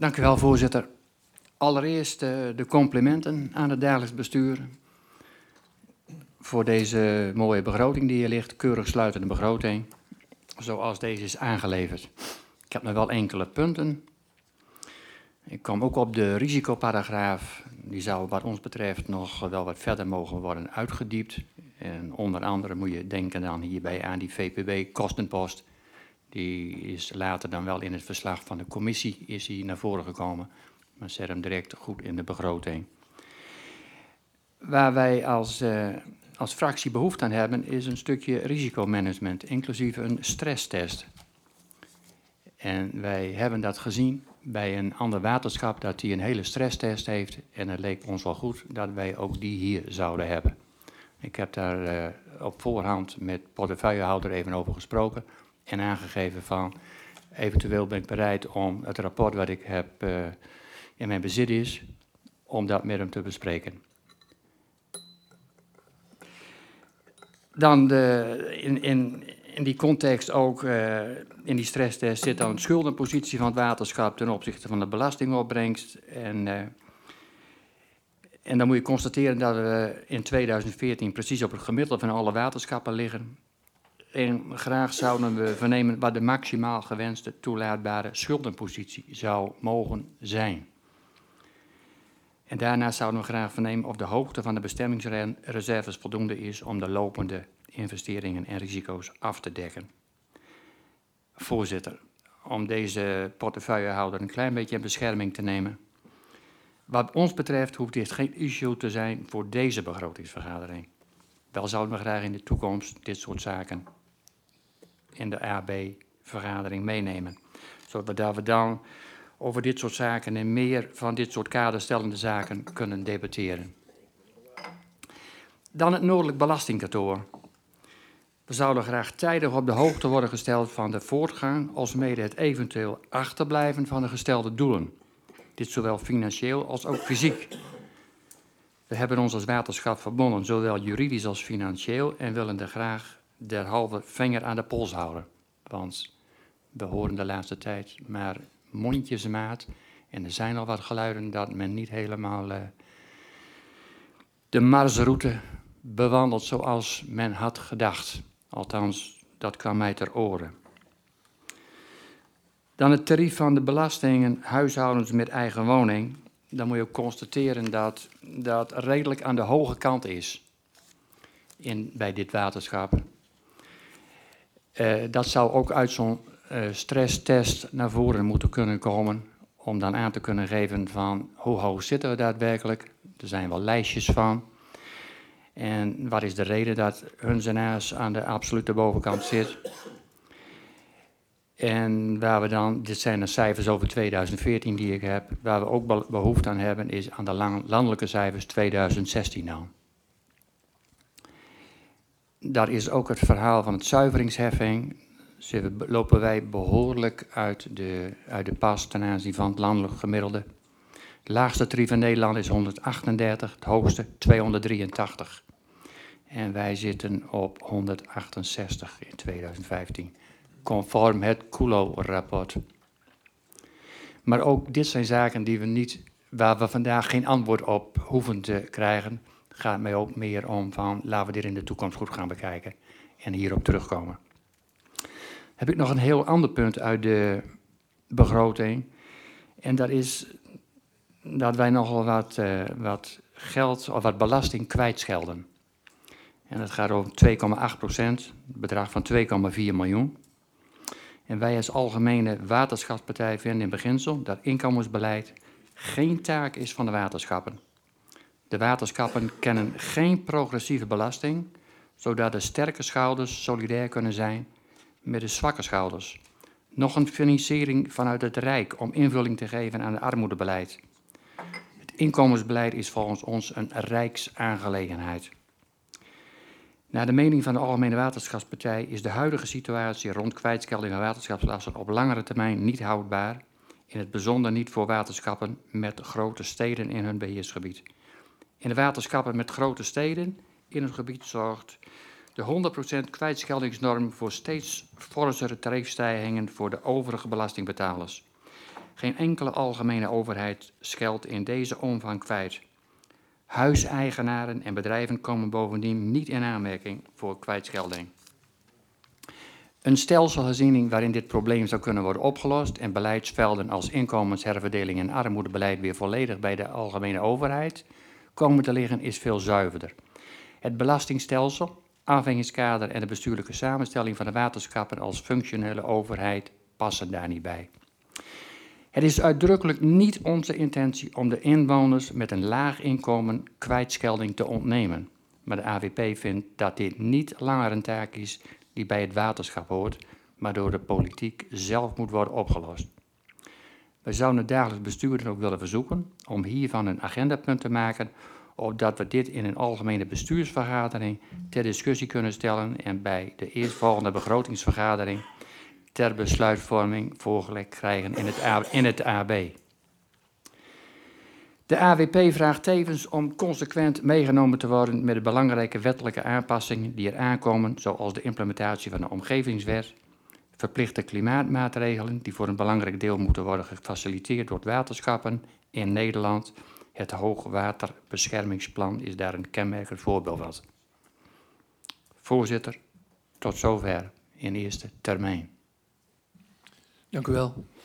Dank u wel, voorzitter. Allereerst de complimenten aan het dagelijks bestuur voor deze mooie begroting die hier ligt, keurig sluitende begroting, zoals deze is aangeleverd. Ik heb nog wel enkele punten. Ik kom ook op de risicoparagraaf. Die zou wat ons betreft nog wel wat verder mogen worden uitgediept. En onder andere moet je denken dan hierbij aan die VPB-kostenpost. Die is later dan wel in het verslag van de commissie is hier naar voren gekomen. Maar zet hem direct goed in de begroting. Waar wij als fractie behoefte aan hebben is een stukje risicomanagement, inclusief een stresstest. En wij hebben dat gezien bij een ander waterschap dat die een hele stresstest heeft. En het leek ons wel goed dat wij ook die hier zouden hebben. Ik heb daar op voorhand met portefeuillehouder even over gesproken. En aangegeven van, eventueel ben ik bereid om het rapport wat ik heb in mijn bezit is, om dat met hem te bespreken. Dan in die context ook, in die stresstest zit dan een schuldenpositie van het waterschap ten opzichte van de belastingopbrengst. En dan moet je constateren dat we in 2014 precies op het gemiddelde van alle waterschappen liggen. En graag zouden we vernemen wat de maximaal gewenste toelaatbare schuldenpositie zou mogen zijn. En daarnaast zouden we graag vernemen of de hoogte van de bestemmingsreserves voldoende is om de lopende investeringen en risico's af te dekken. Voorzitter, om deze portefeuillehouder een klein beetje in bescherming te nemen. Wat ons betreft hoeft dit geen issue te zijn voor deze begrotingsvergadering. Wel zouden we graag in de toekomst dit soort zaken in de AB-vergadering meenemen. Zodat we dan over dit soort zaken en meer van dit soort kaderstellende zaken kunnen debatteren. Dan het Noordelijk Belastingkantoor. We zouden graag tijdig op de hoogte worden gesteld van de voortgang, alsmede het eventueel achterblijven van de gestelde doelen. Dit zowel financieel als ook fysiek. We hebben ons als waterschap verbonden, zowel juridisch als financieel, en willen er graag derhalve vinger aan de pols houden. Want we horen de laatste tijd maar mondjesmaat. En er zijn al wat geluiden dat men niet helemaal de Marsroute bewandelt zoals men had gedacht. Althans, dat kwam mij ter oren. Dan het tarief van de belastingen huishoudens met eigen woning. Dan moet je ook constateren dat dat redelijk aan de hoge kant is bij dit waterschap. Dat zou ook uit zo'n stresstest naar voren moeten kunnen komen, om dan aan te kunnen geven van hoe hoog zitten we daadwerkelijk. Er zijn wel lijstjes van. En wat is de reden dat Hunzenaars aan de absolute bovenkant zit? En waar we dan, dit zijn de cijfers over 2014 die ik heb, waar we ook behoefte aan hebben is aan de landelijke cijfers 2016 dan. Daar is ook het verhaal van het zuiveringsheffing. Lopen wij behoorlijk uit de pas ten aanzien van het landelijk gemiddelde. Het laagste tarief in Nederland is 138, het hoogste 283. En wij zitten op 168 in 2015, conform het CULO-rapport. Maar ook dit zijn zaken waar we vandaag geen antwoord op hoeven te krijgen. Het gaat mij ook meer om van, laten we dit in de toekomst goed gaan bekijken en hierop terugkomen. Heb ik nog een heel ander punt uit de begroting. En dat is dat wij nogal wat geld of wat belasting kwijtschelden. En dat gaat over 2,8%, een bedrag van 2,4 miljoen. En wij als algemene waterschapspartij vinden in beginsel dat inkomensbeleid geen taak is van de waterschappen. De waterschappen kennen geen progressieve belasting, zodat de sterke schouders solidair kunnen zijn met de zwakke schouders. Nog een financiering vanuit het Rijk om invulling te geven aan het armoedebeleid. Het inkomensbeleid is volgens ons een rijksaangelegenheid. Naar de mening van de Algemene Waterschapspartij is de huidige situatie rond kwijtschelding van waterschapslasten op langere termijn niet houdbaar, in het bijzonder niet voor waterschappen met grote steden in hun beheersgebied. In de waterschappen met grote steden in het gebied zorgt de 100% kwijtscheldingsnorm voor steeds forsere tariefstijgingen voor de overige belastingbetalers. Geen enkele algemene overheid scheldt in deze omvang kwijt. Huiseigenaren en bedrijven komen bovendien niet in aanmerking voor kwijtschelding. Een stelselherziening waarin dit probleem zou kunnen worden opgelost en beleidsvelden als inkomensherverdeling en armoedebeleid weer volledig bij de algemene overheid komen te liggen, is veel zuiverder. Het belastingstelsel, afhengingskader en de bestuurlijke samenstelling van de waterschappen als functionele overheid passen daar niet bij. Het is uitdrukkelijk niet onze intentie om de inwoners met een laag inkomen kwijtschelding te ontnemen. Maar de AWP vindt dat dit niet langer een taak is die bij het waterschap hoort, maar door de politiek zelf moet worden opgelost. Wij zouden het dagelijks bestuur dan ook willen verzoeken om hiervan een agendapunt te maken, opdat we dit in een algemene bestuursvergadering ter discussie kunnen stellen en bij de eerstvolgende begrotingsvergadering ter besluitvorming voorgelegd krijgen in het AB. De AWP vraagt tevens om consequent meegenomen te worden met de belangrijke wettelijke aanpassingen die er aankomen, zoals de implementatie van de omgevingswet, verplichte klimaatmaatregelen die voor een belangrijk deel moeten worden gefaciliteerd door waterschappen in Nederland. Het hoogwaterbeschermingsplan is daar een kenmerkend voorbeeld van. Voorzitter, tot zover in eerste termijn. Dank u wel.